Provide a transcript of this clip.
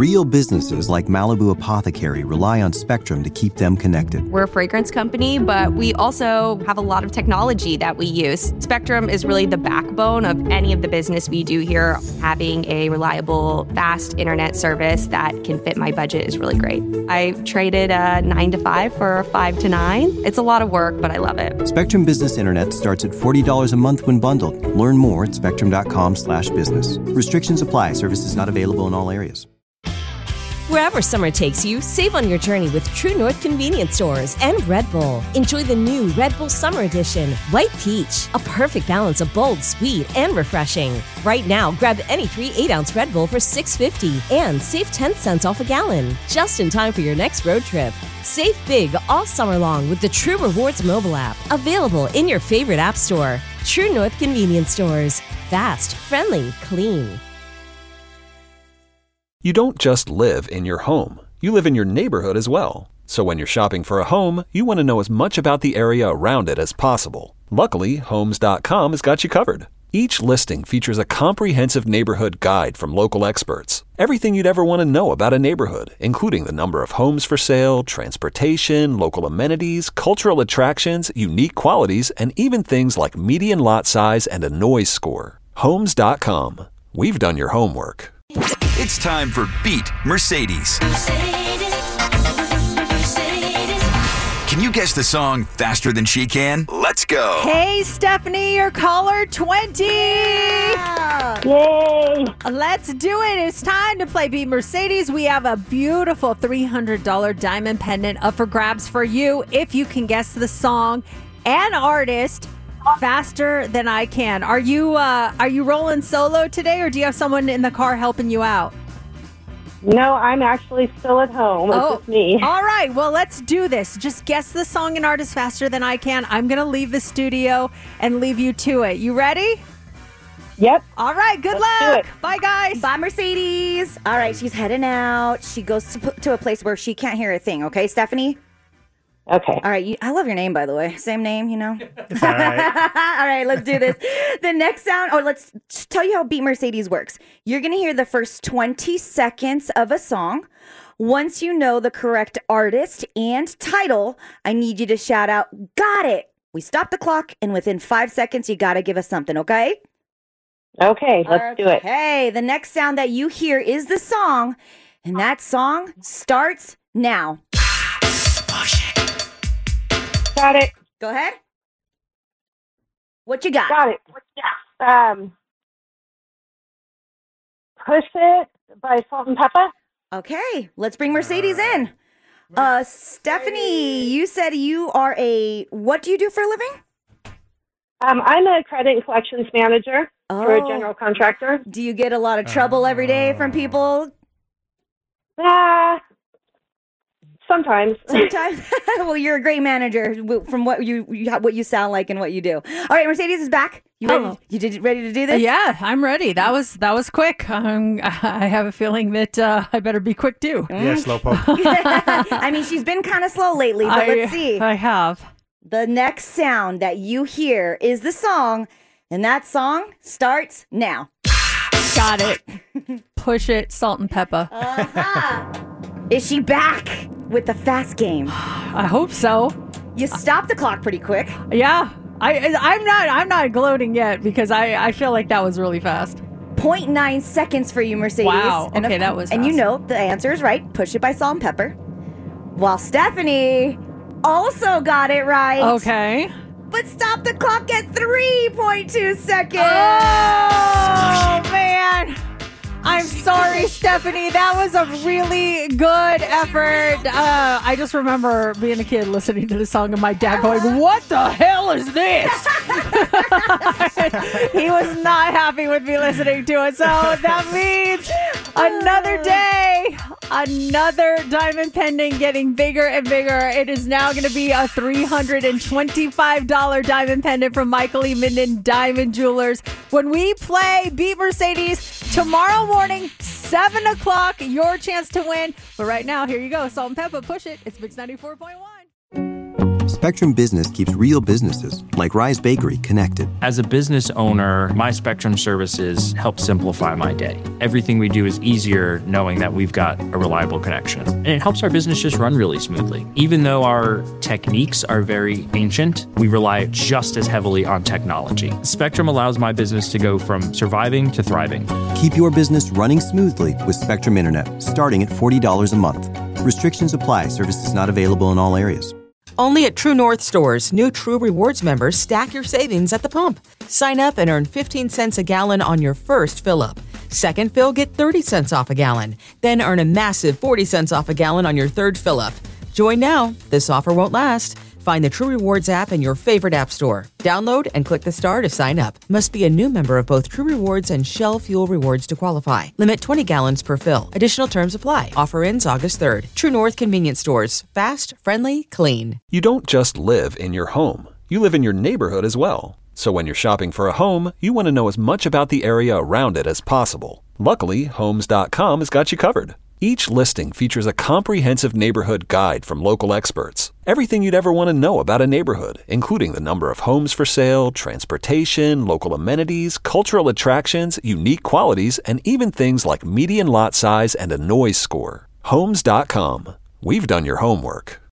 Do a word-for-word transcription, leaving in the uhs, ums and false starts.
Real businesses like Malibu Apothecary rely on Spectrum to keep them connected. We're a fragrance company, but we also have a lot of technology that we use. Spectrum is really the backbone of any of the business we do here. Having a reliable, fast internet service that can fit my budget is really great. I traded a nine to five for a five to nine. It's a lot of work, but I love it. Spectrum Business Internet starts at forty dollars a month when bundled. Learn more at spectrum.com slash business. Restrictions apply. Services not available in all areas. Wherever summer takes you, save on your journey with True North convenience stores and Red Bull. Enjoy the new Red Bull Summer Edition, White Peach, a perfect balance of bold, sweet, and refreshing. Right now, grab any three eight-ounce Red Bull for six dollars and fifty cents and save ten cents off a gallon, just in time for your next road trip. Save big all summer long with the True Rewards mobile app, available in your favorite app store. True North convenience stores. Fast, friendly, clean. You don't just live in your home. You live in your neighborhood as well. So when you're shopping for a home, you want to know as much about the area around it as possible. Luckily, Homes dot com has got you covered. Each listing features a comprehensive neighborhood guide from local experts. Everything you'd ever want to know about a neighborhood, including the number of homes for sale, transportation, local amenities, cultural attractions, unique qualities, and even things like median lot size and a noise score. Homes dot com. We've done your homework. It's time for Beat Mercedes. Mercedes, Mercedes. Can you guess the song faster than she can? Let's go. Hey, Stephanie, your caller twenty. Yeah. Yay. Let's do it. It's time to play Beat Mercedes. We have a beautiful three hundred dollars diamond pendant up for grabs for you if you can guess the song and artist faster than I can. Are you uh, are you rolling solo today, or do you have someone in the car helping you out? No, I'm actually still at home. It's Oh, just me. all right. Well, let's do this. Just guess the song and artist faster than I can. I'm going to leave the studio and leave you to it. You ready? Yep. All right. Good Let's do luck. it. Bye, guys. Bye, Mercedes. All right, she's heading out. She goes to, to a place where she can't hear a thing. Okay, Stephanie? Okay. All right. You, I love your name, by the way. Same name, you know? It's all right. All right, let's do this. The next sound, or let's tell you how Beat Mercedes works. You're going to hear the first twenty seconds of a song. Once you know the correct artist and title, I need you to shout out, "Got it." We stop the clock, and within five seconds, you got to give us something, okay? Okay, let's do it. Okay, the next sound that you hear is the song, and that song starts now. Got it. Go ahead. What you got? Got it. Um, Push It by Salt and Pepper. Okay, let's bring Mercedes in. Uh, Stephanie, you said you are a, what do you do for a living? Um, I'm a credit and collections manager for a Oh. general contractor. Do you get a lot of trouble every day from people? Uh, sometimes. Sometimes. Well, you're a great manager w- from what you, you what you sound like and what you do. All right, Mercedes is back. You ready? Hello. You did ready to do this? Yeah, I'm ready. That was that was quick. Um, I have a feeling that uh, I better be quick too. Yeah, slowpoke. I mean, she's been kind of slow lately, but I, let's see. I have. The next sound that you hear is the song, and that song starts now. Got it. Push It, Salt and Pepper. Uh-huh. Is she back with the fast game? I hope so. You stopped the clock pretty quick. Yeah. I I'm not I'm not gloating yet because I, I feel like that was really fast. zero point nine seconds for you, Mercedes. Wow. And Okay, of- that was And you fast. know the answer is right. Push It by Salt and Pepper. While Stephanie also got it right. Okay. But stopped the clock at three point two seconds. Oh man. I'm sorry, Stephanie. That was a really good effort. Uh, I just remember being a kid listening to the song and my dad going, "What the hell is this?" He was not happy with me listening to it. So that means another day, another diamond pendant getting bigger and bigger. It is now going to be a three hundred twenty-five dollars diamond pendant from Michael E. Minden Diamond Jewelers. When we play Beat Mercedes tomorrow morning, seven o'clock, your chance to win. But right now, here you go. Salt and Pepper, Push It. It's Mix ninety-four point one. Spectrum Business keeps real businesses, like Rise Bakery, connected. As a business owner, my Spectrum services help simplify my day. Everything we do is easier knowing that we've got a reliable connection. And it helps our business just run really smoothly. Even though our techniques are very ancient, we rely just as heavily on technology. Spectrum allows my business to go from surviving to thriving. Keep your business running smoothly with Spectrum Internet, starting at forty dollars a month. Restrictions apply. Services not available in all areas. Only at True North stores, new True Rewards members stack your savings at the pump. Sign up and earn fifteen cents a gallon on your first fill-up. Second fill, get thirty cents off a gallon. Then earn a massive forty cents off a gallon on your third fill-up. Join now. This offer won't last. Find the True Rewards app in your favorite app store. Download and click the star to sign up. Must be a new member of both True Rewards and Shell Fuel Rewards to qualify. Limit twenty gallons per fill. Additional terms apply. Offer ends August third. True North Convenience Stores. Fast, friendly, clean. You don't just live in your home. You live in your neighborhood as well. So when you're shopping for a home, you want to know as much about the area around it as possible. Luckily, Homes dot com has got you covered. Each listing features a comprehensive neighborhood guide from local experts. Everything you'd ever want to know about a neighborhood, including the number of homes for sale, transportation, local amenities, cultural attractions, unique qualities, and even things like median lot size and a noise score. Homes dot com. We've done your homework.